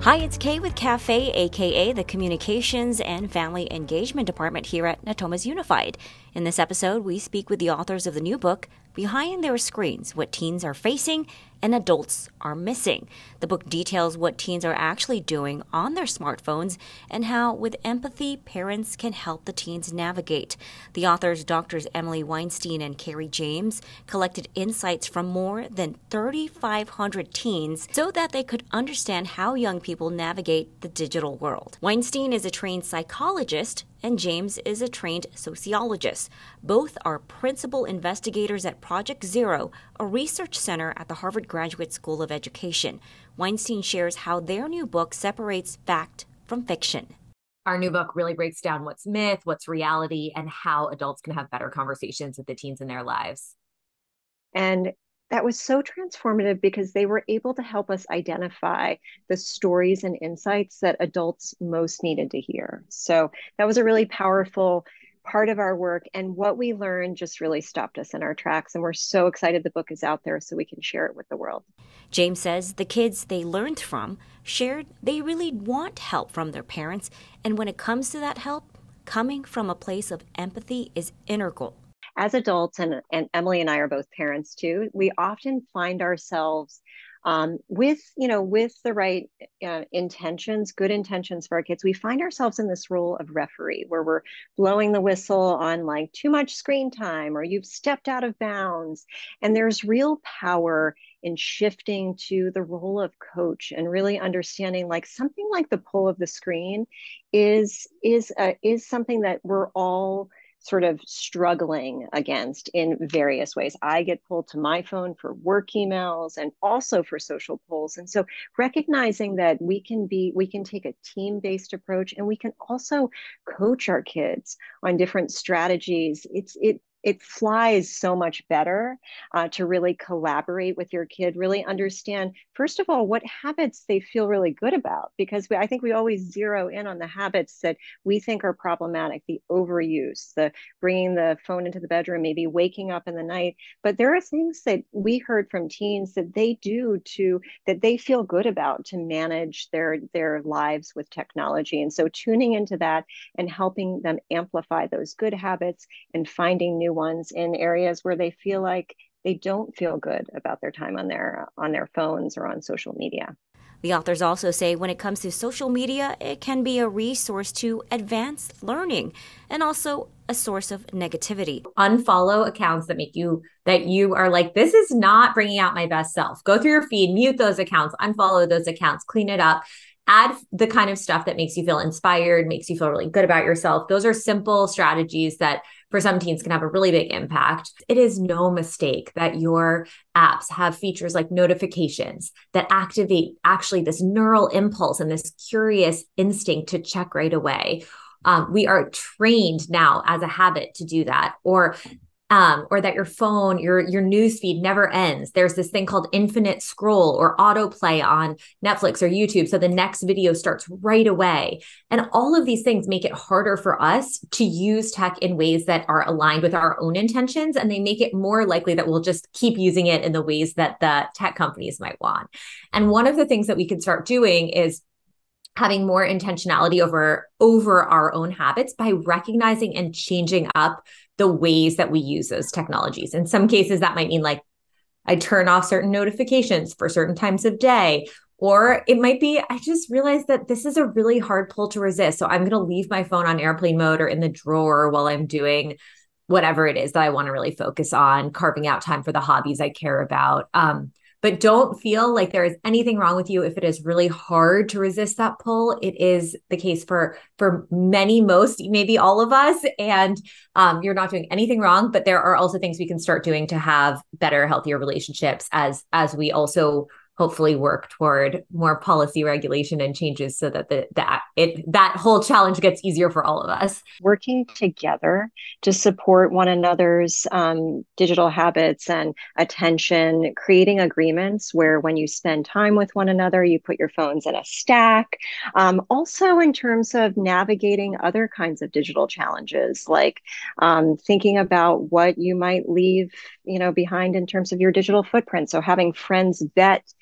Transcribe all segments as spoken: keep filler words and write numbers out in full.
Hi, it's Kay with Cafe, aka the Communications and Family Engagement Department here at Natomas Unified. In this episode, we speak with the authors of the new book, Behind Their Screens: What Teens Are Facing and Adults Are Missing. The book details what teens are actually doing on their smartphones and how, with empathy, parents can help the teens navigate. The authors, Doctors Emily Weinstein and Carrie James, collected insights from more than thirty-five hundred teens so that they could understand how young people navigate the digital world. Weinstein is a trained psychologist and James is a trained sociologist. Both are principal investigators at Project Zero, a research center at the Harvard Graduate School of Education. Weinstein shares how their new book separates fact from fiction. Our new book really breaks down what's myth, what's reality, and how adults can have better conversations with the teens in their lives. And that was so transformative because they were able to help us identify the stories and insights that adults most needed to hear. So that was a really powerful part of our work. And what we learned just really stopped us in our tracks. And we're so excited the book is out there so we can share it with the world. James says the kids they learned from shared they really want help from their parents. And when it comes to that help, coming from a place of empathy is integral. As adults, and, and Emily and I are both parents too, we often find ourselves um, with, you know, with the right uh, intentions, good intentions for our kids, we find ourselves in this role of referee where we're blowing the whistle on like too much screen time or you've stepped out of bounds. And there's real power in shifting to the role of coach and really understanding like something like the pull of the screen is, is, uh, is something that we're all sort of struggling against in various ways. I get pulled to my phone for work emails and also for social pulls. And so recognizing that we can be, we can take a team-based approach and we can also coach our kids on different strategies. It's, it, it flies so much better uh, to really collaborate with your kid, really understand, first of all, what habits they feel really good about, because we, I think we always zero in on the habits that we think are problematic, the overuse, the bringing the phone into the bedroom, maybe waking up in the night. But there are things that we heard from teens that they do to, that they feel good about to manage their, their lives with technology. And so tuning into that and helping them amplify those good habits and finding new ones in areas where they feel like they don't feel good about their time on their on their phones or on social media. The authors also say when it comes to social media, it can be a resource to advance learning and also a source of negativity. Unfollow accounts that make you, that you are like, this is not bringing out my best self. Go through your feed, mute those accounts, unfollow those accounts, clean it up. Add the kind of stuff that makes you feel inspired, makes you feel really good about yourself. Those are simple strategies that for some teens can have a really big impact. It is no mistake that your apps have features like notifications that activate actually this neural impulse and this curious instinct to check right away. Um, we are trained now as a habit to do that. Or Um, or that your phone, your your news feed never ends. There's this thing called infinite scroll or autoplay on Netflix or YouTube. So the next video starts right away. And all of these things make it harder for us to use tech in ways that are aligned with our own intentions. And they make it more likely that we'll just keep using it in the ways that the tech companies might want. And one of the things that we can start doing is having more intentionality over, over our own habits by recognizing and changing up the ways that we use those technologies. In some cases, that might mean like I turn off certain notifications for certain times of day, or it might be, I just realized that this is a really hard pull to resist. So I'm going to leave my phone on airplane mode or in the drawer while I'm doing whatever it is that I want to really focus on, carving out time for the hobbies I care about. Um, But don't feel like there is anything wrong with you if it is really hard to resist that pull. It is the case for, for many, most, maybe all of us. And um, you're not doing anything wrong, but there are also things we can start doing to have better, healthier relationships as, as we also hopefully work toward more policy regulation and changes so that the, that it that whole challenge gets easier for all of us. Working together to support one another's um, digital habits and attention, creating agreements where when you spend time with one another, you put your phones in a stack. Um, also in terms of navigating other kinds of digital challenges, like um, thinking about what you might leave, you know, behind in terms of your digital footprint. So having friends vet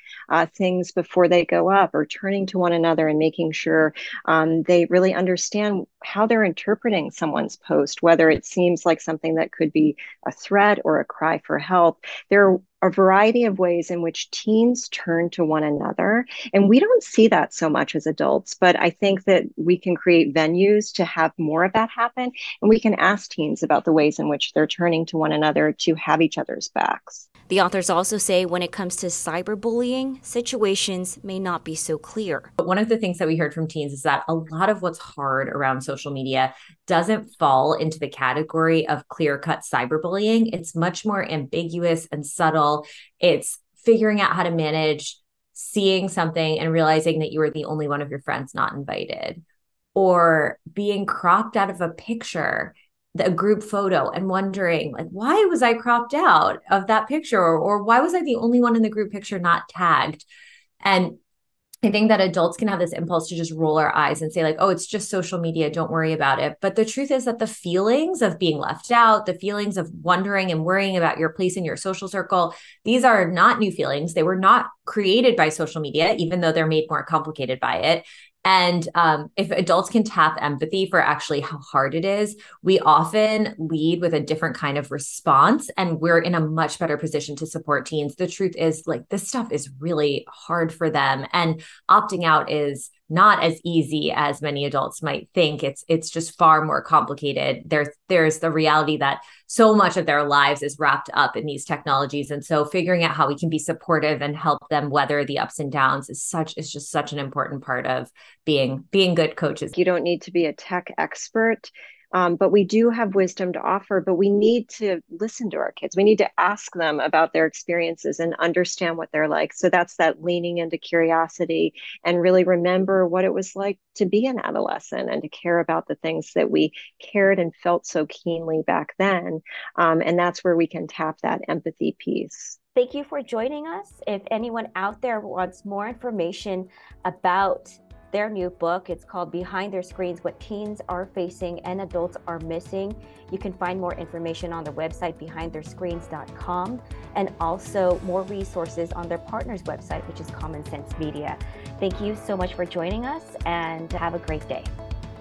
uh, things before they go up, or turning to one another and making sure um, they really understand how they're interpreting someone's post, whether it seems like something that could be a threat or a cry for help. There are a variety of ways in which teens turn to one another. And we don't see that so much as adults, but I think that we can create venues to have more of that happen. And we can ask teens about the ways in which they're turning to one another to have each other's backs. The authors also say when it comes to cyberbullying, situations may not be so clear. But one of the things that we heard from teens is that a lot of what's hard around social media doesn't fall into the category of clear-cut cyberbullying. It's much more ambiguous and subtle. It's figuring out how to manage seeing something and realizing that you were the only one of your friends not invited, or being cropped out of a picture, a group photo, and wondering, like, why was I cropped out of that picture? Or, or why was I the only one in the group picture not tagged? And I think that adults can have this impulse to just roll our eyes and say, like, oh, it's just social media, don't worry about it. But the truth is that the feelings of being left out, the feelings of wondering and worrying about your place in your social circle, these are not new feelings. They were not created by social media, even though they're made more complicated by it. And um, if adults can tap empathy for actually how hard it is, we often lead with a different kind of response, and we're in a much better position to support teens. The truth is, like, this stuff is really hard for them, and opting out is not as easy as many adults might think. It's it's just far more complicated. There's there's the reality that so much of their lives is wrapped up in these technologies. And so figuring out how we can be supportive and help them weather the ups and downs is such is just such an important part of being being good coaches. You don't need to be a tech expert. Um, but we do have wisdom to offer, but we need to listen to our kids. We need to ask them about their experiences and understand what they're like. So that's that leaning into curiosity and really remember what it was like to be an adolescent and to care about the things that we cared and felt so keenly back then. Um, and that's where we can tap that empathy piece. Thank you for joining us. If anyone out there wants more information about their new book, it's called Behind Their Screens, What Teens Are Facing and Adults Are Missing. You can find more information on their website, behind their screens dot com, and also more resources on their partner's website, which is Common Sense Media. Thank you so much for joining us, and have a great day.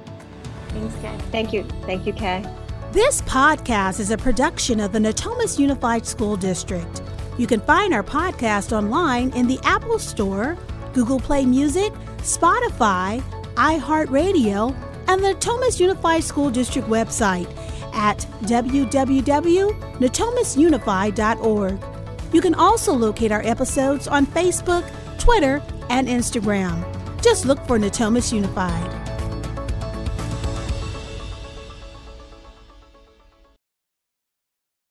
Thanks, Kay. Thank you. Thank you, Kay. This podcast is a production of the Natomas Unified School District. You can find our podcast online in the Apple Store, Google Play Music, Spotify, iHeartRadio, and the Natomas Unified School District website at w w w dot natomas unified dot org. You can also locate our episodes on Facebook, Twitter, and Instagram. Just look for Natomas Unified.